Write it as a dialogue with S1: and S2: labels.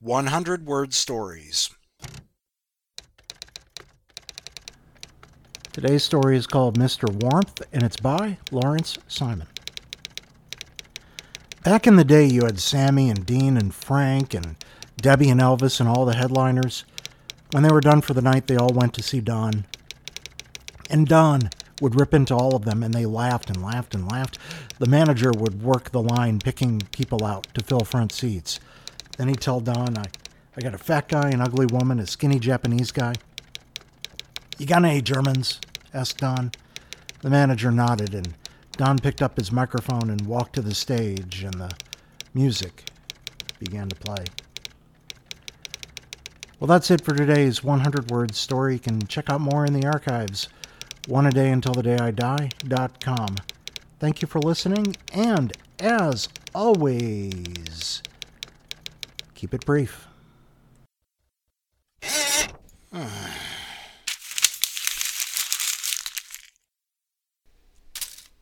S1: 100 Word Stories.
S2: Today's story is called Mr. Warmth, and it's by Lawrence Simon. Back in the day, you had Sammy and Dean and Frank and Debbie and Elvis and all the headliners. When they were done for the night, they all went to see Don. And Don would rip into all of them, and they laughed and laughed and laughed. The manager would work the line, picking people out to fill front seats. Then he'd tell Don, I got a fat guy, an ugly woman, a skinny Japanese guy. You got any Germans? Asked Don. The manager nodded, and Don picked up his microphone and walked to the stage, and the music began to play. Well, that's it for today's 100-word story. You can check out more in the archives. oneadayuntilthedayidi.com. Thank you for listening, and as always, keep it brief.